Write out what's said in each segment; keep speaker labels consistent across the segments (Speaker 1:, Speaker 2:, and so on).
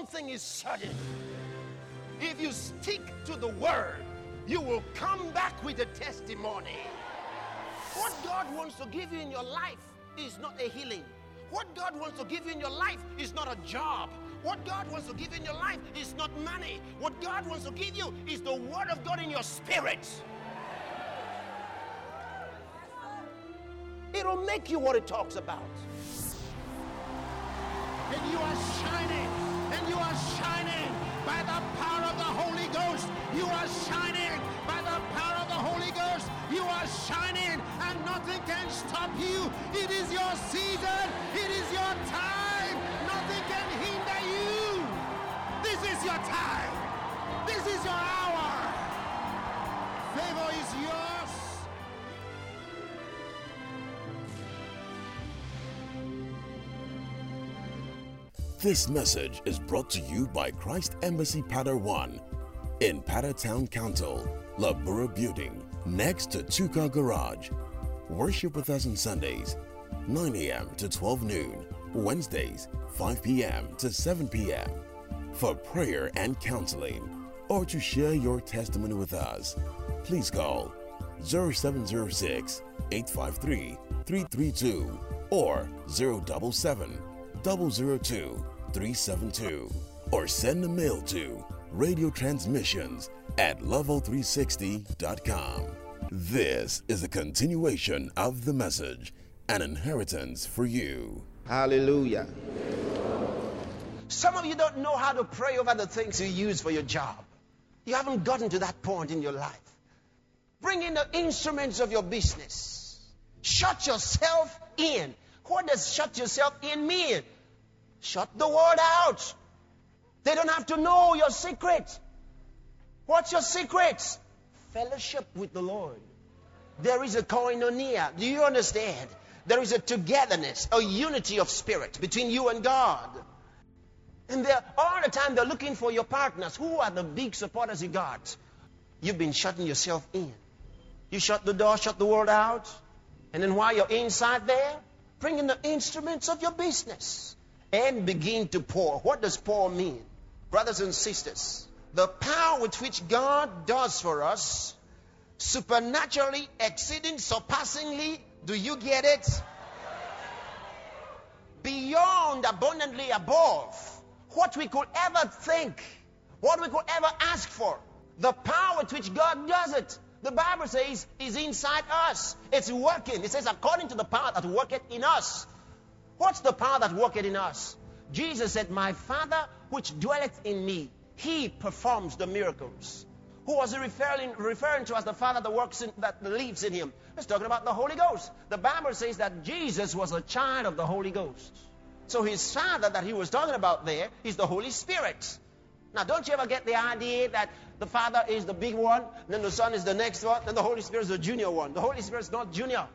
Speaker 1: one thing is certain. If you stick to the word, you will come back with a testimony. What God wants to give you in your life is not a healing. What God wants to give you in your life is not a job. What God wants to give you in your life is not money. What God wants to give you is the word of God in your spirit. It'll make you what it talks about.
Speaker 2: And you are shining. And you are shining by the power of the Holy Ghost. You are shining by the power of the Holy Ghost. You are shining and nothing can stop you. It is your season. It is your time. Nothing can hinder you. This is your time. This is your hour. Favor is yours.
Speaker 3: This message is brought to you by Christ Embassy Pada 1 in Pada Town Council, Labura Building, next to Tuka Garage. Worship with us on Sundays, 9 a.m. to 12 noon, Wednesdays, 5 p.m. to 7 p.m. For prayer and counseling, or to share your testimony with us, please call 0706-853-332 or 077-002-372, or send a mail to radiotransmissions@level360.com. This is a continuation of the message, an inheritance for you.
Speaker 1: Hallelujah. Some of you don't know how to pray over the things you use for your job. You haven't gotten to that point in your life. Bring in the instruments of your business. Shut yourself in. What does shut yourself in mean? Shut the word out. They don't have to know your secret. What's your secret? Fellowship with the Lord. There is a koinonia. Do you understand? There is a togetherness, a unity of spirit between you and God. And all the time they're looking for your partners. Who are the big supporters you got? You've been shutting yourself in. You shut the door, shut the world out. And then while you're inside there, bring in the instruments of your business and begin to pour. What does pour mean? Brothers and sisters, the power with which God does for us, supernaturally, exceeding, surpassingly, do you get it? Beyond, abundantly above what we could ever think, what we could ever ask for. The power with which God does it, the Bible says, is inside us. It's working. It says, according to the power that worketh in us. What's the power that worketh in us? Jesus said, my Father which dwelleth in me, he performs the miracles. Who was he referring to as the Father that lives in him? He's talking about the Holy Ghost. The Bible says that Jesus was a child of the Holy Ghost. So his Father that he was talking about there is the Holy Spirit. Now, don't you ever get the idea that the Father is the big one, then the Son is the next one, then the Holy Spirit is the junior one. The Holy Spirit is not junior.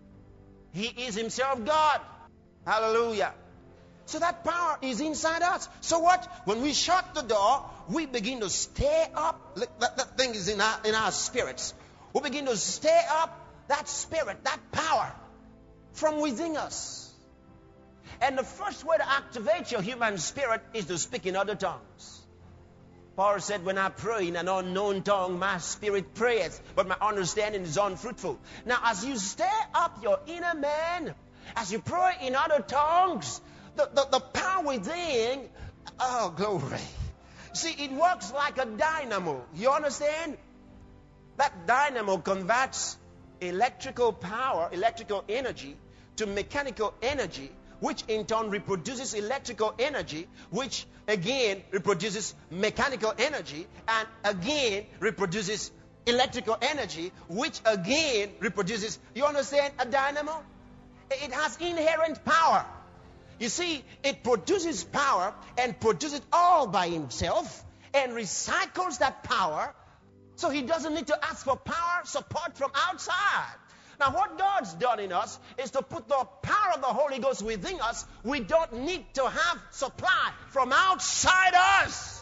Speaker 1: He is himself God. Hallelujah. So that power is inside us. So what? When we shut the door, we begin to stir up. That thing is in our spirits. We begin to stir up that spirit, that power from within us. And the first way to activate your human spirit is to speak in other tongues. Paul said, when I pray in an unknown tongue, my spirit prayeth, but my understanding is unfruitful. Now, as you stir up your inner man, as you pray in other tongues, the power within, oh, glory. See, it works like a dynamo. You understand? That dynamo converts electrical power, electrical energy, to mechanical energy, which in turn reproduces electrical energy, which again reproduces mechanical energy, and again reproduces electrical energy, which again reproduces, you understand, a dynamo? It has inherent power. You see, it produces power and produces it all by himself and recycles that power, so he doesn't need to ask for power support from outside. Now, what God's done in us is to put the power of the Holy Ghost within us. We don't need to have supply from outside us.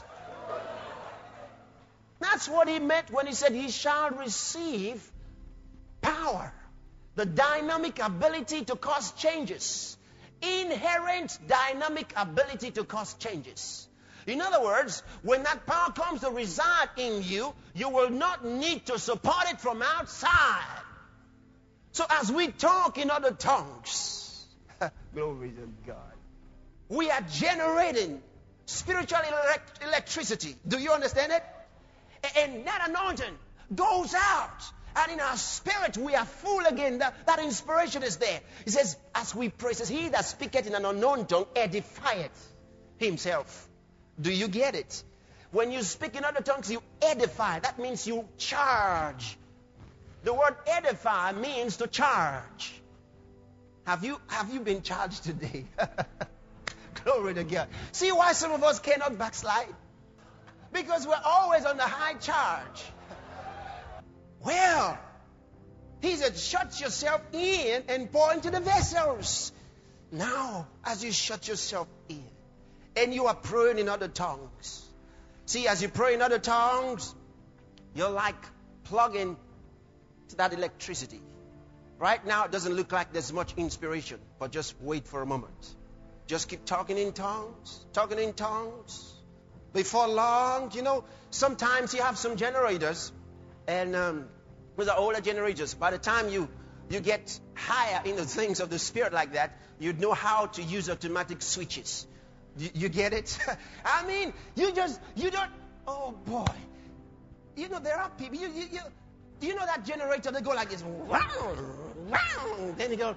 Speaker 1: That's what he meant when he said he shall receive power. The dynamic ability to cause changes. Inherent dynamic ability to cause changes. In other words, when that power comes to reside in you, you will not need to support it from outside. So as we talk in other tongues, glory to God, we are generating spiritual electricity. Do you understand it? And that anointing goes out. And in our spirit, we are full again. That inspiration is there. He says, as we pray, says, he that speaketh in an unknown tongue edifieth himself. Do you get it? When you speak in other tongues, you edify. That means you charge. The word edify means to charge. Have you been charged today? Glory to God. See why some of us cannot backslide? Because we're always on the high charge. Well, he said, shut yourself in and pour into the vessels. Now, as you shut yourself in, and you are praying in other tongues. See, as you pray in other tongues, you're like plugging to that electricity. Right now, it doesn't look like there's much inspiration, but just wait for a moment. Just keep talking in tongues, talking in tongues. Before long, sometimes you have some generators, and with the older generators, by the time you get higher in the things of the Spirit like that, you know how to use automatic switches. You get it? I mean, you don't, oh boy. There are people, you know that generator, they go like this, then you go,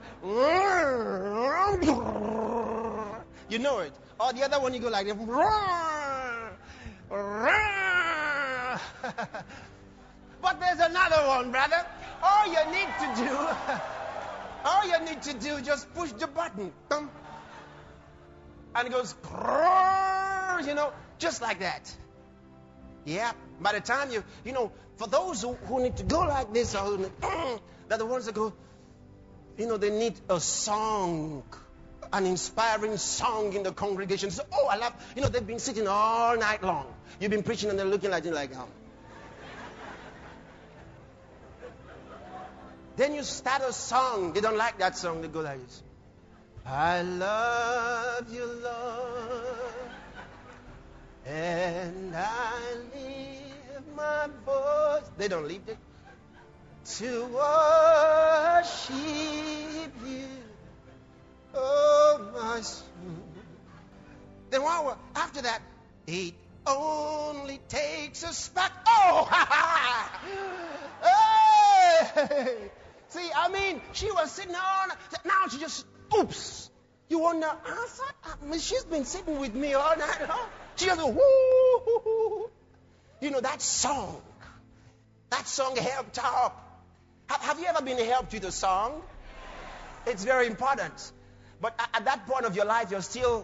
Speaker 1: you know it. Or the other one, you go like this, but there's another one, brother. All you need to do, just push the button. And it goes, just like that. Yeah. By the time for those who need to go like this, they're the ones that go, they need a song, an inspiring song in the congregation. So, I love, they've been sitting all night long. You've been preaching and they're looking like, Then you start a song. They don't like that song. They go like this. I love you, Lord, and I lift my voice. They don't leave it. To worship you, oh my soul. Then after that, it only takes a spark. Oh, hey! See, she was sitting on. Now she just, oops. You wonder, she's been sitting with me all night long. She just goes, woo. That song helped her up. Have you ever been helped with a song? It's very important. But at that point of your life, you're still,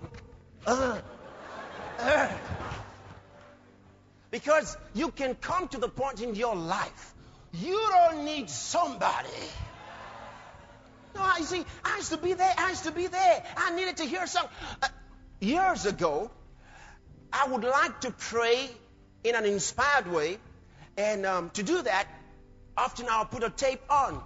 Speaker 1: because you can come to the point in your life, you don't need somebody. No, you see, I used to be there. I needed to hear a song. Years ago, I would like to pray in an inspired way. And to do that, often I'll put a tape on.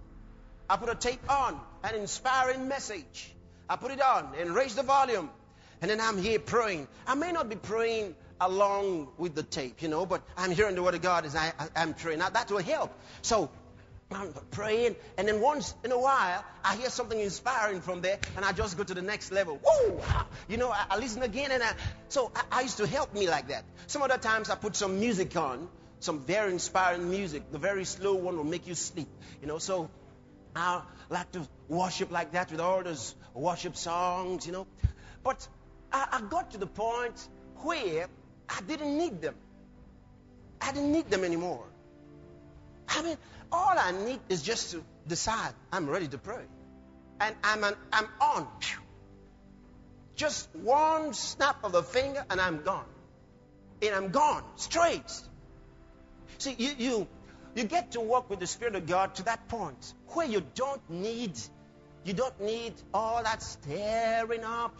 Speaker 1: An inspiring message. I put it on and raise the volume. And then I'm here praying. I may not be praying along with the tape, but I'm hearing the word of God as I'm praying. Now, that will help. So, I'm praying, and then once in a while, I hear something inspiring from there, and I just go to the next level. Woo! I listen again, and so I used to help me like that. Some other times, I put some music on, some very inspiring music. The very slow one will make you sleep, So I like to worship like that with all those worship songs, But I got to the point where I didn't need them. I didn't need them anymore. All I need is just to decide I'm ready to pray. And I'm on. Just one snap of a finger and I'm gone. And I'm gone, straight. See, you get to walk with the Spirit of God to that point where you don't need all that stirring up,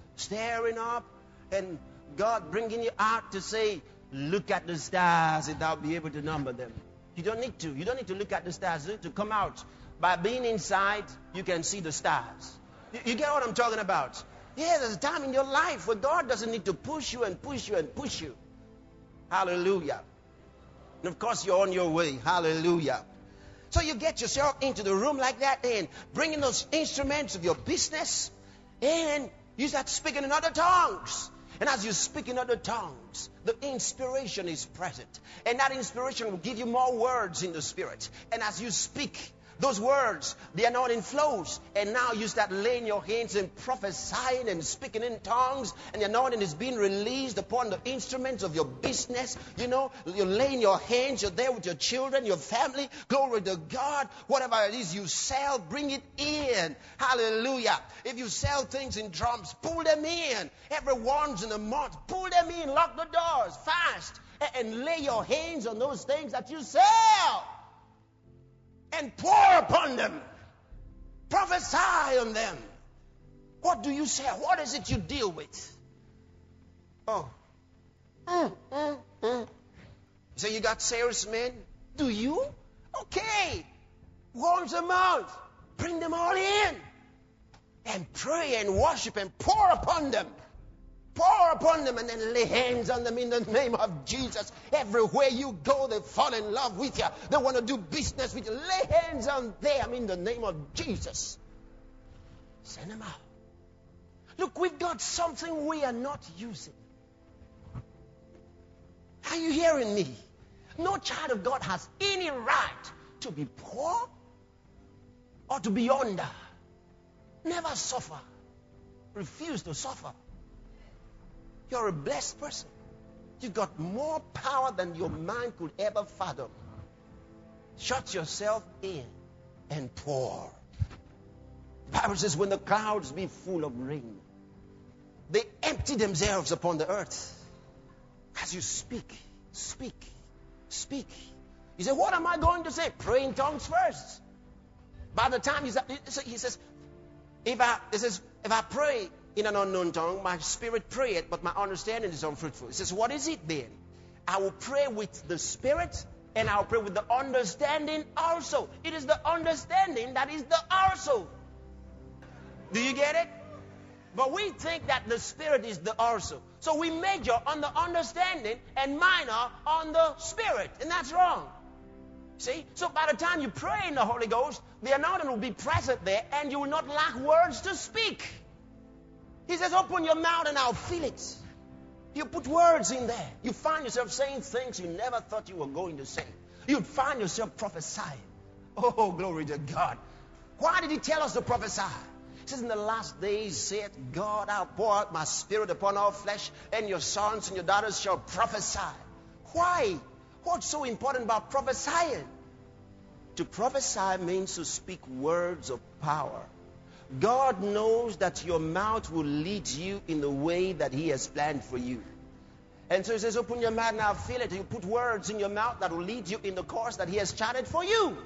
Speaker 1: and God bringing you out to say, look at the stars and I'll be able to number them. You don't need to. You don't need to look at the stars. You need to come out. By being inside, you can see the stars. You get what I'm talking about? Yeah, there's a time in your life where God doesn't need to push you and push you and push you. Hallelujah. And of course, you're on your way. Hallelujah. So you get yourself into the room like that and bring in those instruments of your business and you start speaking in other tongues. And as you speak in other tongues, the inspiration is present. And that inspiration will give you more words in the Spirit. And as you speak those words, the anointing flows. And now you start laying your hands and prophesying and speaking in tongues. And the anointing is being released upon the instruments of your business. You know, you're laying your hands. You're there with your children, your family. Glory to God. Whatever it is you sell, bring it in. Hallelujah. If you sell things in drums, pull them in. Every once in a month, pull them in. Lock the doors fast. And lay your hands on those things that you sell. And pour upon them. Prophesy on them. What do you say? What is it you deal with? Oh. So you got salesmen? Do you? Okay. Once a month. Bring them all in. And pray and worship and pour upon them. Pour upon them and then lay hands on them in the name of Jesus. Everywhere you go, they fall in love with you. They want to do business with you. Lay hands on them in the name of Jesus. Send them out. Look, we've got something we are not using. Are you hearing me? No child of God has any right to be poor or to be under. Never suffer. Refuse to suffer. You're a blessed person. You've got more power than your mind could ever fathom. Shut yourself in and pour. The Bible says when the clouds be full of rain, they empty themselves upon the earth. As you speak, speak, speak. You say, what am I going to say? Pray in tongues first. By the time he says, if I pray in an unknown tongue, my spirit prayeth, but my understanding is unfruitful. He says, what is it then? I will pray with the spirit, and I will pray with the understanding also. It is the understanding that is the also. Do you get it? But we think that the spirit is the also. So we major on the understanding and minor on the spirit. And that's wrong. See? So by the time you pray in the Holy Ghost, the anointing will be present there, and you will not lack words to speak. He says, open your mouth and I'll fill it. You put words in there. You find yourself saying things you never thought you were going to say. You'd find yourself prophesying. Oh, glory to God. Why did he tell us to prophesy? He says, in the last days, saith God, I'll pour out my spirit upon all flesh, and your sons and your daughters shall prophesy. Why? What's so important about prophesying? To prophesy means to speak words of power. God knows that your mouth will lead you in the way that he has planned for you. And so he says, open your mouth and I'll fill it. You put words in your mouth that will lead you in the course that he has charted for you.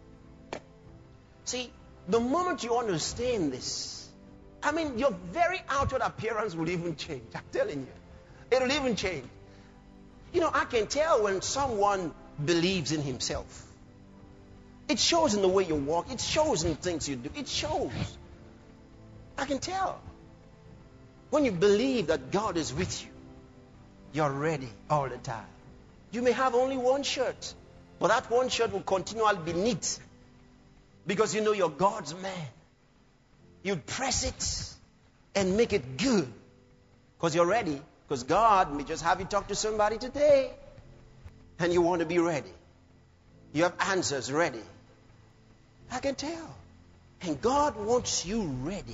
Speaker 1: See, the moment you understand this, I mean, your very outward appearance will even change. I'm telling you. It will even change. You know, I can tell when someone believes in himself. It shows in the way you walk. It shows in the things you do. It shows. I can tell. When you believe that God is with you, you're ready all the time. You may have only one shirt, but that one shirt will continually be neat because you know you're God's man. You'd press it and make it good because you're ready, because God may just have you talk to somebody today and you want to be ready. You have answers ready. I can tell. And God wants you ready.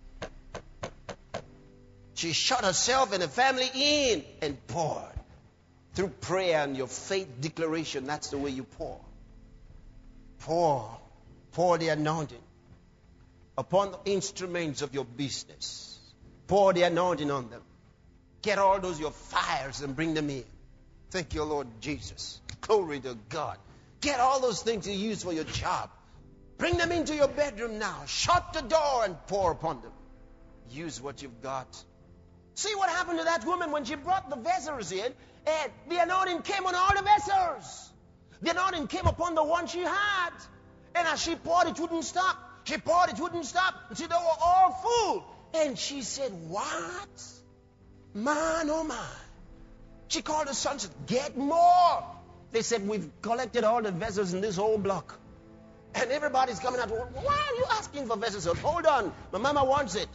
Speaker 1: She shut herself and the family in and poured. Through prayer and your faith declaration, that's the way you pour. Pour. Pour the anointing upon the instruments of your business. Pour the anointing on them. Get all those your fires and bring them in. Thank you, Lord Jesus. Glory to God. Get all those things you use for your job. Bring them into your bedroom now. Shut the door and pour upon them. Use what you've got. See what happened to that woman when she brought the vessels in, and the anointing came on all the vessels. The anointing came upon the one she had. And as she poured, it wouldn't stop. She poured, it wouldn't stop. And see, they were all full. And she said, what? Man, oh man. She called her son and said, get more. They said, we've collected all the vessels in this whole block. And everybody's coming out. Why are you asking for vessels? Hold on. My mama wants it.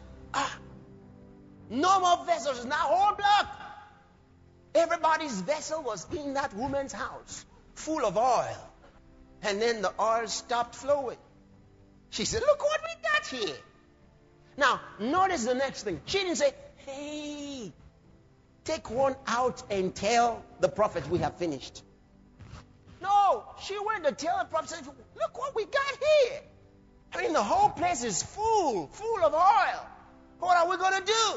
Speaker 1: No more vessels. Now whole block. Everybody's vessel was in that woman's house, full of oil. And then the oil stopped flowing. She said, look what we got here. Now, notice the next thing. She didn't say, hey, take one out and tell the prophet we have finished. No, she went to tell the prophet, look what we got here. I mean, the whole place is full of oil. What are we going to do?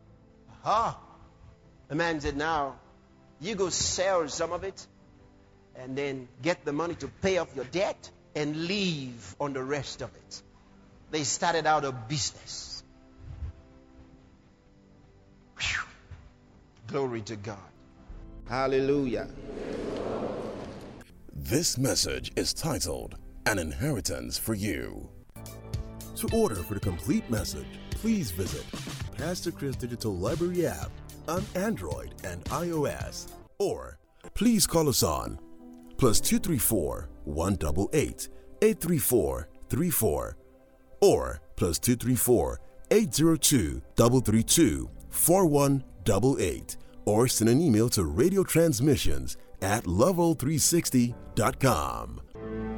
Speaker 1: The man said, now, you go sell some of it and then get the money to pay off your debt and leave on the rest of it. They started out a business. Whew. Glory to God. Hallelujah.
Speaker 3: This message is titled, An Inheritance for You. To order for the complete message, please visit Pastor Chris Digital Library app on Android and iOS, or please call us on +234 188 834 34 or +234 802 332 4188, or send an email to radiotransmissions@level360.com.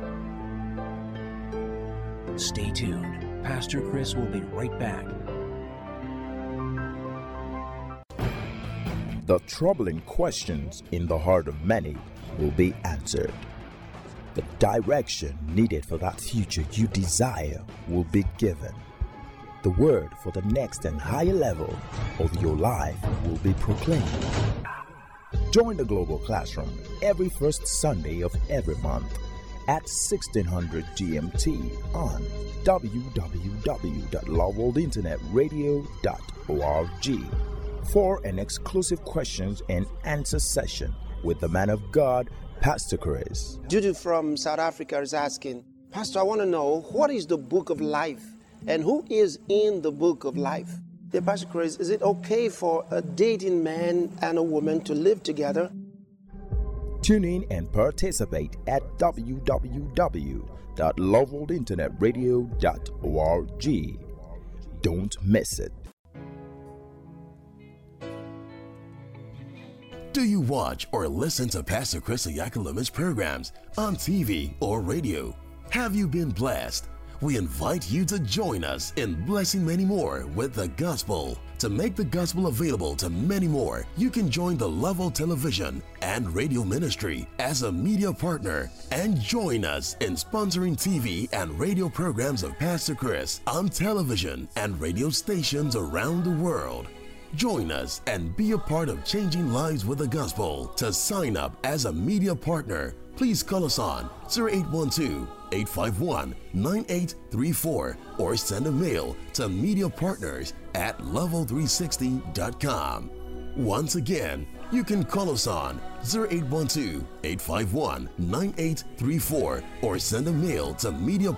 Speaker 4: Stay tuned. Pastor Chris will be right back.
Speaker 5: The troubling questions in the heart of many will be answered. The direction needed for that future you desire will be given. The word for the next and higher level of your life will be proclaimed. Join the Global Classroom every first Sunday of every month at 1600 GMT on www.loveworldinternetradio.org for an exclusive questions and answer session with the man of God, Pastor Chris.
Speaker 1: Judy from South Africa is asking, Pastor, I want to know, what is the book of life and who is in the book of life? Dear Pastor Chris, is it okay for a dating man and a woman to live together?
Speaker 5: Tune in and participate at www.loveworldinternetradio.org. Don't miss it.
Speaker 3: Do you watch or listen to Pastor Chris Oyakalome's programs on TV or radio? Have you been blessed? We invite you to join us in blessing many more with the gospel. To make the gospel available to many more, you can join the Level Television and Radio Ministry as a media partner and join us in sponsoring TV and radio programs of Pastor Chris on television and radio stations around the world. Join us and be a part of changing lives with the gospel. To sign up as a media partner, please call us on 0812-851-9834 or send a mail to mediapartners@level360.com. Once again, you can call us on 0812-851-9834 or send a mail to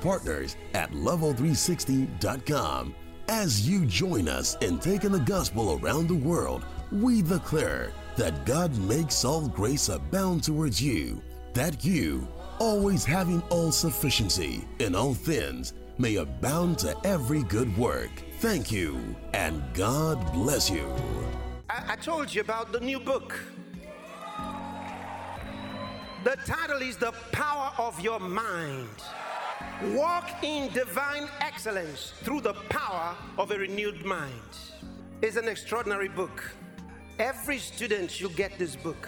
Speaker 3: mediapartners@level360.com. As you join us in taking the gospel around the world, we declare that God makes all grace abound towards you, that you, always having all sufficiency in all things, may abound to every good work. Thank you, and God bless you.
Speaker 1: I told you about the new book. The title is The Power of Your Mind. Walk in divine excellence through the power of a renewed mind. It's an extraordinary book. Every student should get this book.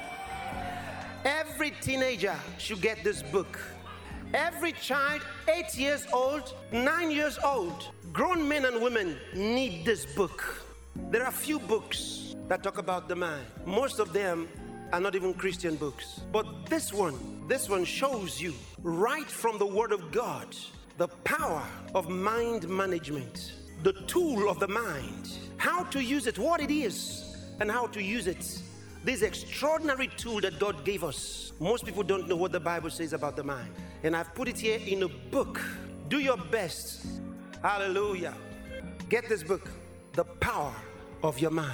Speaker 1: Every teenager should get this book. Every child, 8 years old, 9 years old, grown men and women need this book. There are few books that talk about the mind. Most of them are not even Christian books. But this one shows you right from the Word of God the power of mind management, the tool of the mind, how to use it, what it is, and how to use it. This extraordinary tool that God gave us. Most people don't know what the Bible says about the mind. And I've put it here in a book. Do your best. Hallelujah.
Speaker 6: Get this book, The Power of Your Mind.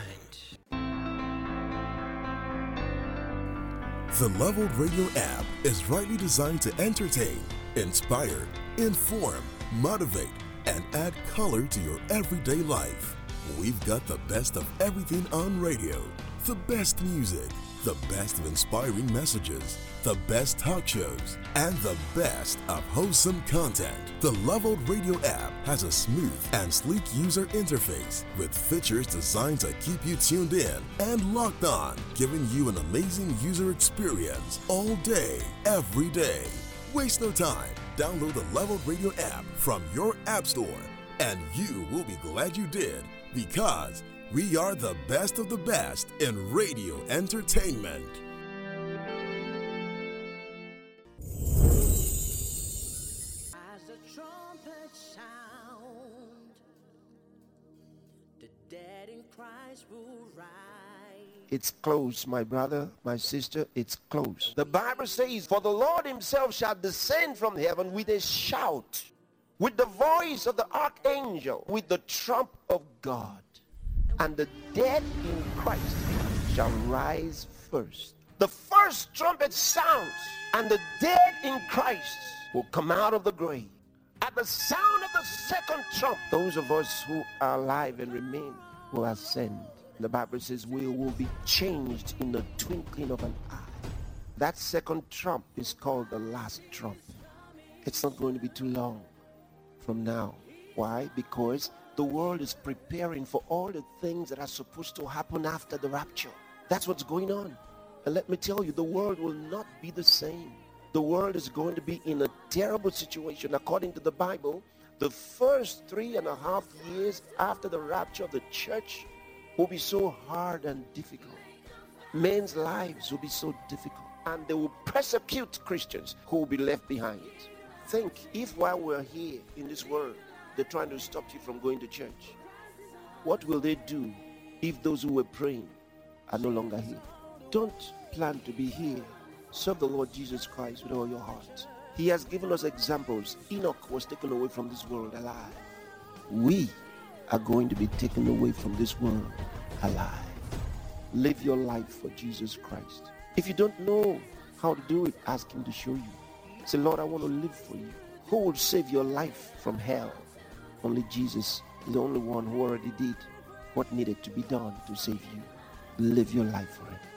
Speaker 3: The Leveled Radio app is rightly designed to entertain, inspire, inform, motivate, and add color to your everyday life. We've got the best of everything on radio, the best music, the best of inspiring messages, the best talk shows, and the best of wholesome content. The Leveled Radio app has a smooth and sleek user interface with features designed to keep you tuned in and locked on, giving you an amazing user experience all day, every day. Waste no time. Download the Leveled Radio app from your app store, and you will be glad you did, because we are the best of the best in radio entertainment.
Speaker 7: As the trumpet sound, the dead in Christ will rise.
Speaker 6: It's close, my brother, my sister, it's close. The Bible says, for the Lord himself shall descend from heaven with a shout, with the voice of the archangel, with the trump of God. And the dead in Christ shall rise first. The first trumpet sounds, and the dead in Christ will come out of the grave. At the sound of the second trump, those of us who are alive and remain will ascend. The Bible says we will be changed in the twinkling of an eye. That second trump is called the last trump. It's not going to be too long from now. Why? Because the world is preparing for all the things that are supposed to happen after the rapture. That's what's going on. And let me tell you, the world will not be the same. The world is going to be in a terrible situation. According to the Bible, the first 3.5 years after the rapture of the church will be so hard and difficult. Men's lives will be so difficult. And they will persecute Christians who will be left behind. Think, if while we're here in this world, they're trying to stop you from going to church, what will they do if those who were praying are no longer here? Don't plan to be here. Serve the Lord Jesus Christ with all your heart. He has given us examples. Enoch was taken away from this world alive. We are going to be taken away from this world alive. Live your life for Jesus Christ. If you don't know how to do it, ask him to show you. Say, Lord, I want to live for you. Who will save your life from hell? Only Jesus, the only one who already did what needed to be done to save you. Live your life for him.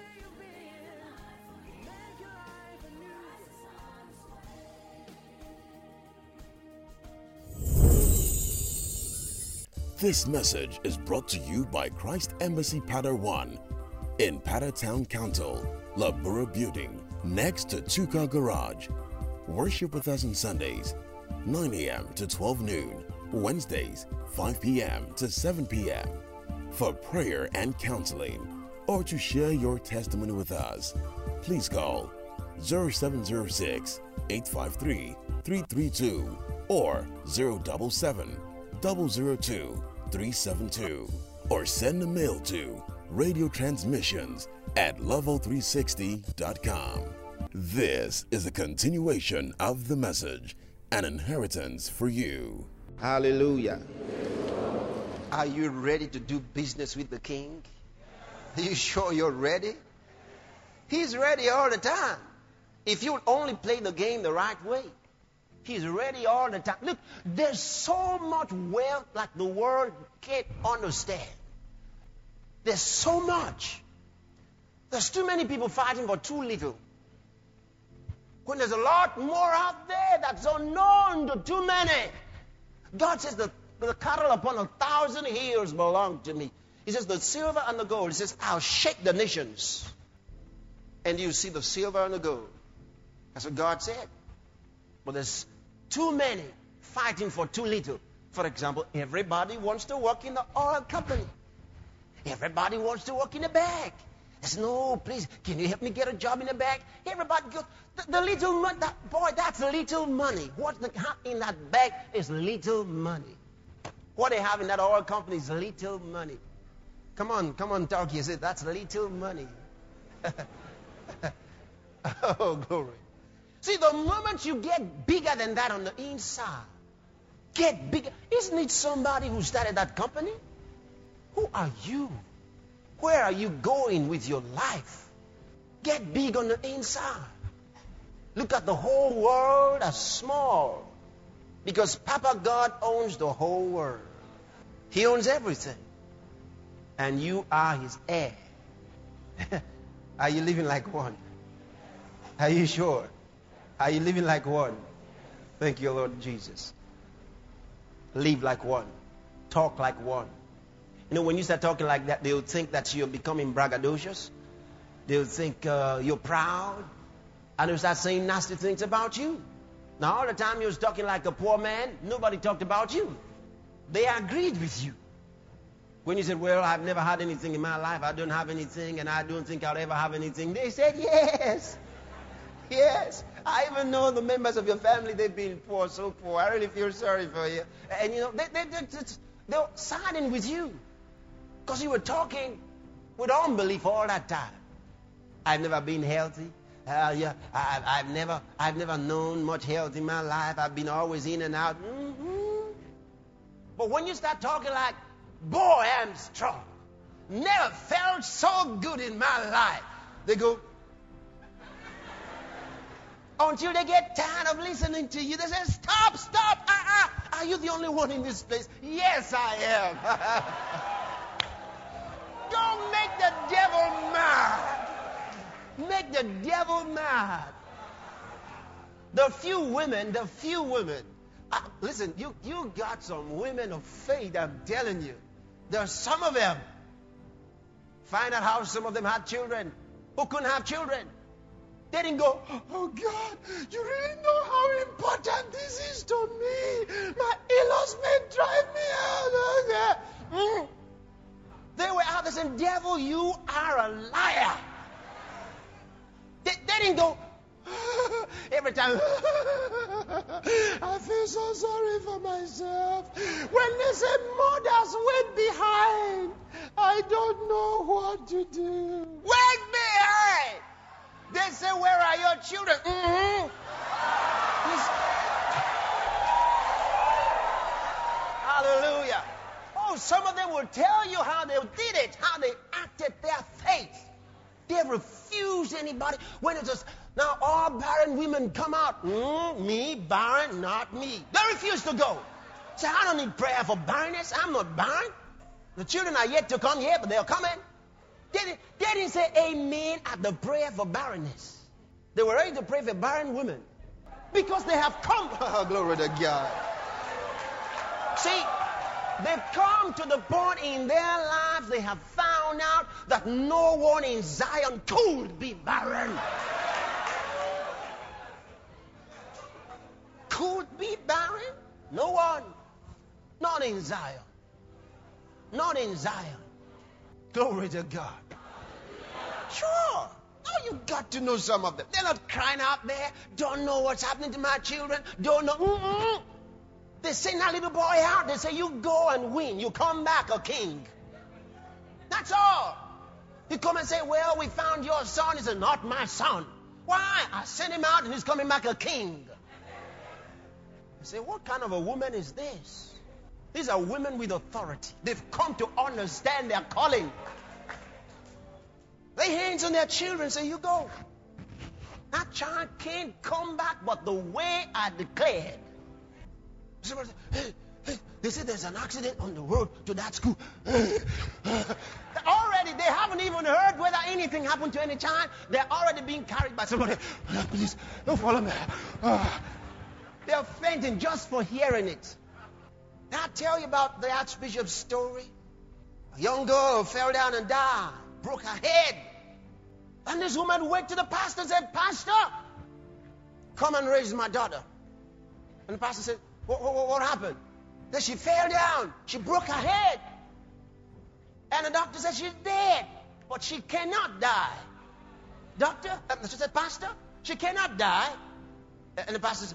Speaker 3: This message is brought to you by Christ Embassy Pattern 1 in Pattertown, Council, La Bura Building, next to Tuka Garage. Worship with us on Sundays, 9 a.m. to 12 noon, Wednesdays, 5 p.m. to 7 p.m. For prayer and counseling, or to share your testimony with us, please call 0706-853-332 or 077-002-372, or send a mail to radiotransmissions@level360.com. This is a continuation of the message, an inheritance for you.
Speaker 6: Hallelujah.
Speaker 1: Are you ready to do business with the King? Are you sure you're ready? He's ready all the time. If you only play the game the right way, he's ready all the time. Look, there's so much wealth like the world can't understand. There's so much. There's too many people fighting for too little. When there's a lot more out there that's unknown to too many. God says the cattle upon 1,000 hills belong to me. He says the silver and the gold. He says, I'll shake the nations. And you see the silver and the gold. That's what God said. But there's too many fighting for too little. For example, everybody wants to work in the oil company. Everybody wants to work in the bank. There's no, please, can you help me get a job in the bank? Everybody goes, the little money, that's little money. What they have in that bag is little money. What they have in that oil company is little money. Come on, talk here. Say, that's little money. Oh, glory. See, the moment you get bigger than that on the inside, Get bigger. Isn't it somebody who started that company? Who are you? Where are you going with your life? Get big on the inside. Look at the whole world as small. Because Papa God owns the whole world. He owns everything. And you are his heir. Are you living like one? Are you sure? Are you living like one? Thank you, Lord Jesus. Live like one. Talk like one. You know, when you start talking like that, they'll think that you're becoming braggadocious. They'll think you're proud. And they'll start saying nasty things about you. Now, all the time you was talking like a poor man, nobody talked about you. They agreed with you. When you said, well, I've never had anything in my life, I don't have anything, and I don't think I'll ever have anything, they said, yes. Yes. I even know the members of your family, they've been poor, so poor. I really feel sorry for you. And, you know, they're siding with you. Because you were talking with unbelief all that time. I've never been healthy. I've never known much health in my life. I've been always in and out. Mm-hmm. But when you start talking like, boy, I'm strong. Never felt so good in my life. They go, until they get tired of listening to you. They say, stop. Are you the only one in this place? Yes, I am. Don't make the devil mad. Make the devil mad. The few women. Listen, you got some women of faith, I'm telling you. There are some of them. Find out how some of them had children who couldn't have children. They didn't go, oh God, you really know how important this is to me. My in-laws may drive me out. They were out there saying, devil, you are a liar. They didn't go, every time, I feel so sorry for myself. When they say mothers wait behind, I don't know what to do. Wait behind! They say, where are your children? Mm-hmm. Hallelujah. Oh, some of them will tell you how they did it, how they acted their faith. They refused anybody. When it's just, now all barren women come out. Me, barren, not me. They refuse to go. Say, I don't need prayer for barrenness. I'm not barren. The children are yet to come here, but they're coming. They didn't say amen at the prayer for barrenness. They were ready to pray for barren women. Because they have come. Glory to God. See, they've come to the point in their lives they have found out that no one in Zion could be barren. Could be barren? No one. Not in Zion. Not in Zion. Glory to God. Sure. Oh, you got to know some of them. They're not crying out there. Don't know what's happening to my children. Don't know. They send that little boy out. They say, you go and win. You come back a king. That's all. You come and say, well, we found your son. He said, not my son. Why? I sent him out and he's coming back a king. You say, what kind of a woman is this? These are women with authority. They've come to understand their calling. Lay hands on their children and say, you go. That child can't come back but the way I declared. Somebody say, hey, they say there's an accident on the road to that school. Already, they haven't even heard whether anything happened to any child. They're already being carried by somebody. Please, don't follow me. They're fainting just for hearing it. Now I tell you about the Archbishop's story. A young girl fell down and died, broke her head. And this woman went to the pastor and said, Pastor, come and raise my daughter. And the pastor said, what happened? Then she fell down. She broke her head. And the doctor said she's dead, but she cannot die. Doctor, she said, Pastor, she cannot die. And the pastor said,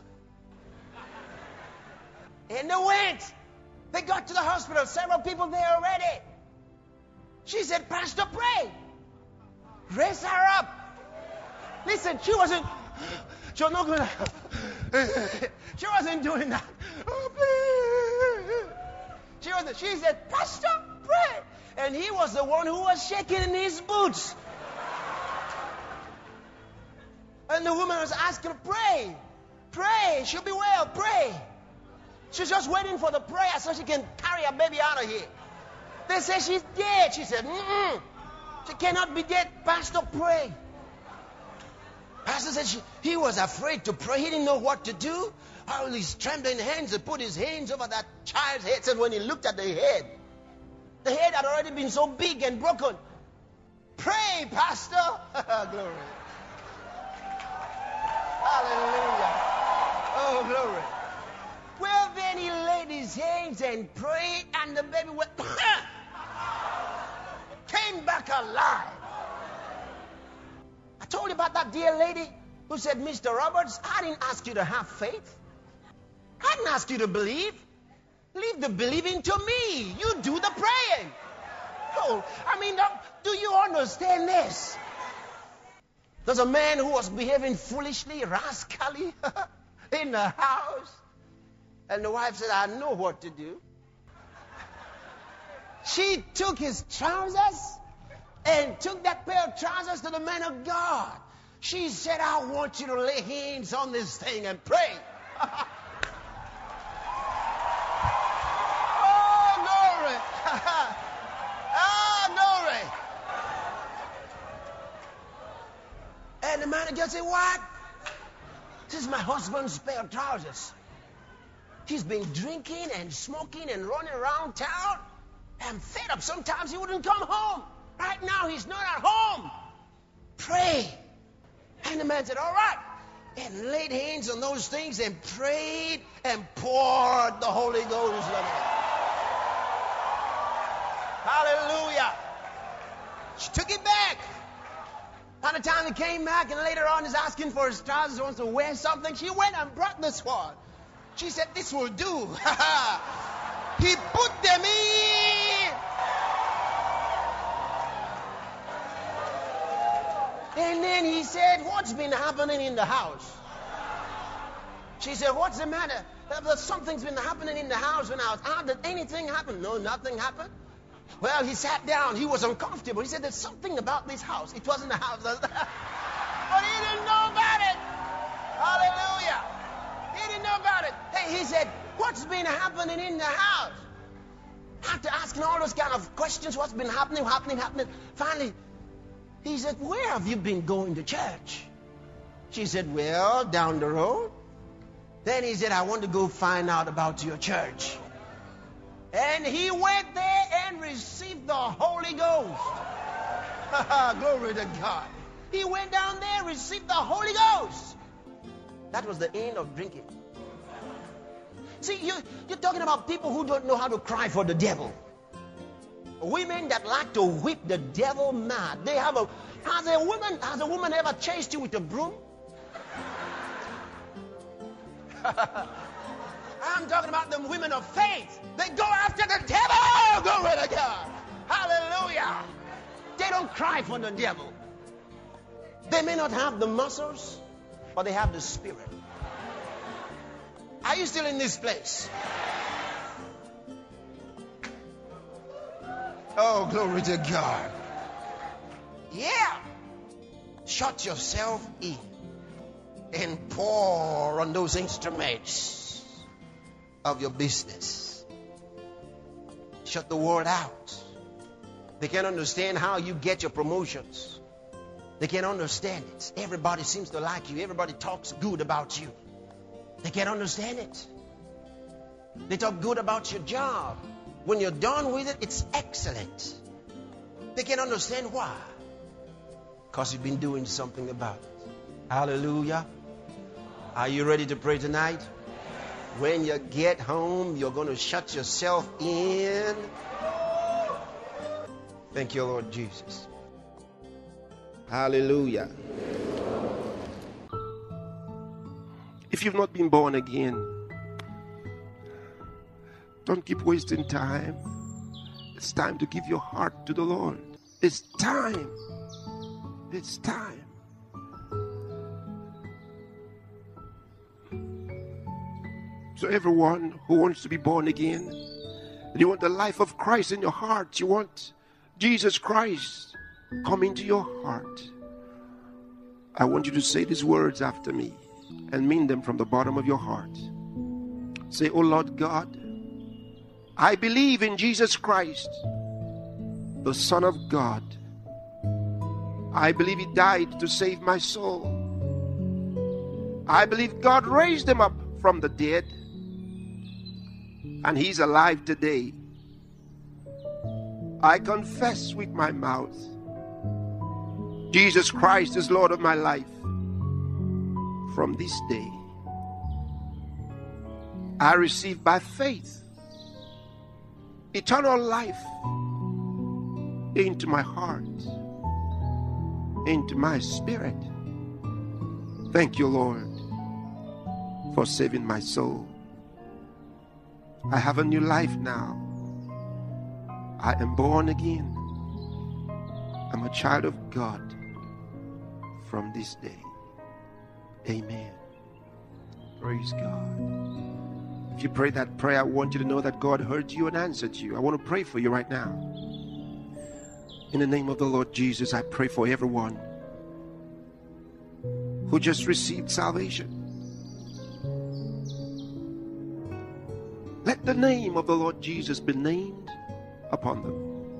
Speaker 1: and they went. They got to the hospital. Several people there already. She said, Pastor, pray. Raise her up. Listen, she wasn't not going to. She wasn't doing that. Oh, please. She said, Pastor, pray. And he was the one who was shaking in his boots. And the woman was asking her, pray. Pray. She'll be well. Pray. She's just waiting for the prayer so she can carry her baby out of here. They say she's dead. She said, she cannot be dead. Pastor, pray. Pastor said he was afraid to pray. He didn't know what to do. All these trembling hands, he put his hands over that child's head. Said when he looked at the head had already been so big and broken. Pray, Pastor. Glory. Hallelujah. Oh, glory. Well, then he laid his hands and prayed, and the baby went, came back alive. I told you about that dear lady who said, Mr. Roberts, I didn't ask you to have faith. I didn't ask you to believe. Leave the believing to me. You do the praying. Oh, I mean, do you understand this? There's a man who was behaving foolishly, rascally in the house. And the wife said, I know what to do. She took his trousers and took that pair of trousers to the man of God. She said, I want you to lay hands on this thing and pray. Oh, glory. Oh, glory. And the man of God said, what? This is my husband's pair of trousers. He's been drinking and smoking and running around town. I'm fed up. Sometimes he wouldn't come home. Right now, he's not at home. Pray. And the man said, all right. And laid hands on those things and prayed and poured the Holy Ghost on it. Hallelujah. She took it back. By the time he came back and later on is asking for his trousers, wants to wear something, she went and brought this one. She said, this will do. He put them in. And then he said, what's been happening in the house? She said, what's the matter? Something's been happening in the house when I was out. Did anything happen? No, nothing happened. Well, he sat down. He was uncomfortable. He said, there's something about this house. It wasn't the house. But he didn't know about it. Hallelujah. He didn't know about it. Hey, he said, what's been happening in the house? After asking all those kind of questions, what's been happening? Finally, he said, where have you been going to church? She said, well, down the road. Then he said, I want to go find out about your church. And he went there and received the Holy Ghost. Glory to God. He went down there and received the Holy Ghost. That was the end of drinking. See, you're talking about people who don't know how to cry for the devil. Women that like to whip the devil mad. They have has a woman ever chased you with a broom? I'm talking about the women of faith. They go after the devil. Glory to God. Hallelujah. They don't cry for the devil. They may not have the muscles, but they have the spirit. Are you still in this place? Oh, glory to God. Yeah. Shut yourself in and pour on those instruments of your business. Shut the world out. They can't understand how you get your promotions. They can't understand it. Everybody seems to like you. Everybody talks good about you. They can't understand it. They talk good about your job. When you're done with it, it's excellent. They can't understand why. Because you've been doing something about it. Hallelujah. Are you ready to pray tonight? When you get home, you're going to shut yourself in. Thank you, Lord Jesus. Hallelujah. If you've not been born again, don't keep wasting time. It's time to give your heart to the Lord. It's time. It's time. So everyone who wants to be born again,
Speaker 6: You want the life of Christ in your heart. You want Jesus Christ come into your heart. I want you to say these words after me and mean them from the bottom of your heart. Say, oh Lord God, I believe in Jesus Christ, the Son of God. I believe He died to save my soul. I believe God raised Him up from the dead, and He's alive today. I confess with my mouth, Jesus Christ is Lord of my life. From this day, I receive by faith eternal life into my heart, into my spirit. Thank you, Lord, for saving my soul. I have a new life now. I am born again. I'm a child of God from this day. Amen. Praise God. If you pray that prayer, I want you to know that God heard you and answered you. I want to pray for you right now. In the name of the Lord Jesus, I pray for everyone who just received salvation. Let the name of the Lord Jesus be named upon them.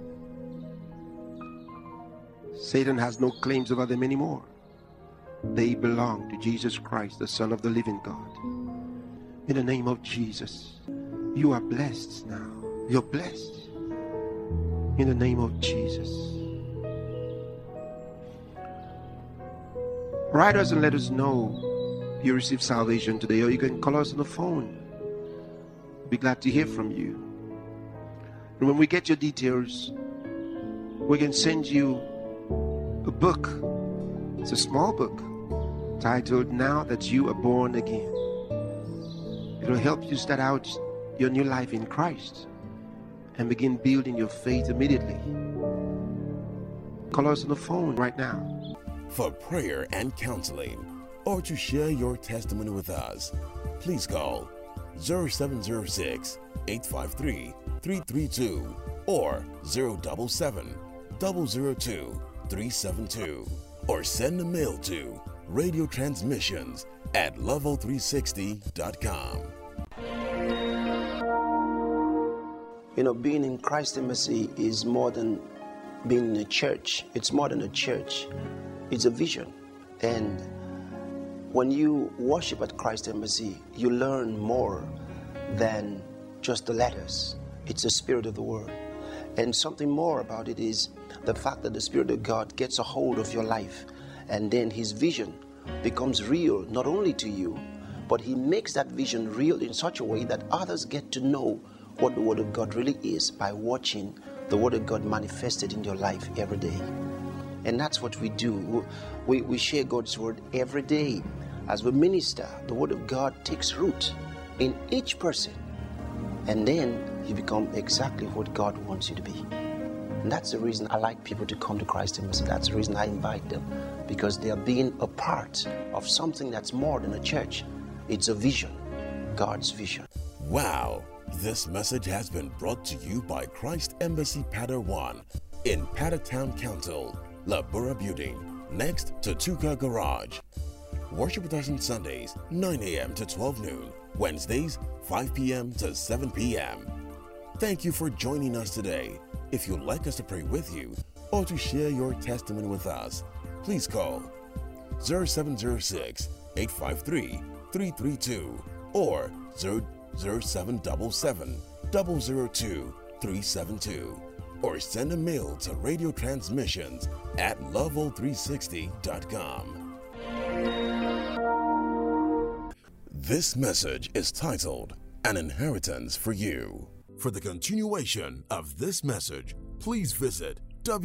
Speaker 6: Satan has no claims over them anymore. They belong to Jesus Christ, the Son of the living God. In the name of Jesus, you are blessed now. You're blessed. In the name of Jesus. Write us and let us know you received salvation today, or you can call us on the phone. We'll be glad to hear from you. And when we get your details, we can send you a book. It's a small book titled Now That You Are Born Again. It'll help you start out your new life in Christ and begin building your faith immediately. Call us on the phone right now.
Speaker 3: For prayer and counseling, or to share your testimony with us, please call 0706-853-332 or 077-002-372, or send a mail to radiotransmissions@level360.com.
Speaker 8: You know, being in Christ Embassy is more than being in a church. It's more than a church. It's a vision. And when you worship at Christ Embassy, you learn more than just the letters. It's the spirit of the word. And something more about it is the fact that the Spirit of God gets a hold of your life, and then His vision becomes real, not only to you, but He makes that vision real in such a way that others get to know what the Word of God really is by watching the Word of God manifested in your life every day. And that's what we do. We share God's Word every day. As we minister, the Word of God takes root in each person, and then you become exactly what God wants you to be. And that's the reason I like people to come to Christ Embassy. That's the reason I invite them, because they are being a part of something that's more than a church. It's a vision, God's vision.
Speaker 3: Wow! This message has been brought to you by Christ Embassy Pattern 1 in Pattertown Council, La Bura Building, next to Tuka Garage. Worship with us on Sundays, 9 a.m. to 12 noon, Wednesdays, 5 p.m. to 7 p.m. Thank you for joining us today. If you'd like us to pray with you or to share your testimony with us, please call 0706-853-332 or 0777-002-372, or send a mail to radiotransmissions@level360.com. This message is titled An Inheritance for You. For the continuation of this message, please visit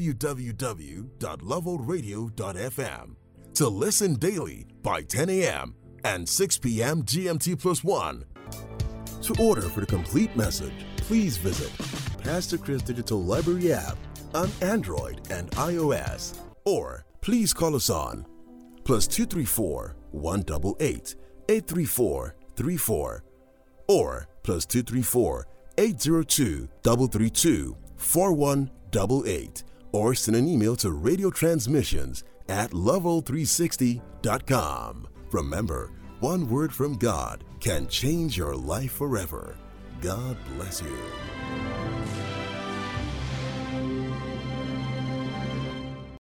Speaker 3: www.levelradio.fm to listen daily by 10 a.m. and 6 p.m. GMT+1. To order for the complete message, please visit Pastor Chris Digital Library app on Android and iOS, or please call us on +234 188 834 34 or +234 802-332-4188 or send an email to radiotransmissions@level360.com. Remember, one word from God can change your life forever. God bless you.